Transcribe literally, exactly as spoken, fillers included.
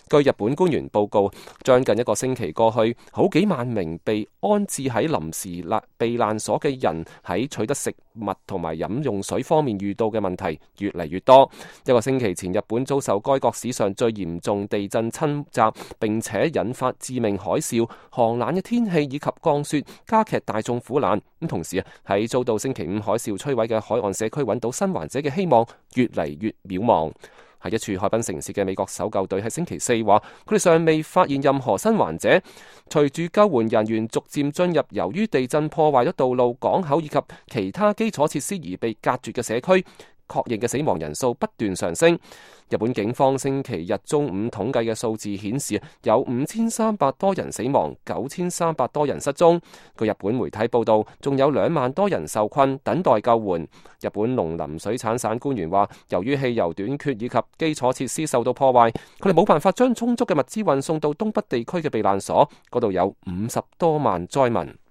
據日本官員報告，將近一個星期過去，好幾萬名被安置喺臨時避難所嘅人喺取得食物同埋飲用水方面遇到嘅問題越嚟越多。一個星期前，日本遭受該國史上最嚴重地震侵襲，並且引發致命海嘯、寒冷嘅天氣以及降雪，加劇大眾苦難。咁同時啊，喺遭到星期五海嘯摧毀嘅海岸社區揾到生還者嘅希望越嚟越渺茫。喺一處海濱城市嘅美國搜救隊喺星期四話，佢哋尚未發現任何生還者。隨住救援人員逐漸進入由於地震破壞咗道路、港口以及其他基礎設施而被隔絕嘅社區，確認嘅死亡人數不斷上升。日本警方星期日中午統計嘅數字顯示，有五千三百多人死亡，九千三百多人失蹤。據日本媒體報道，仲有兩萬多人受困，等待救援。日本農林水產省官員話，由於汽油短缺以及基礎設施受到破壞，佢哋冇辦法將充足嘅物資運送到東北地區嘅避難所，嗰度有五十多萬災民。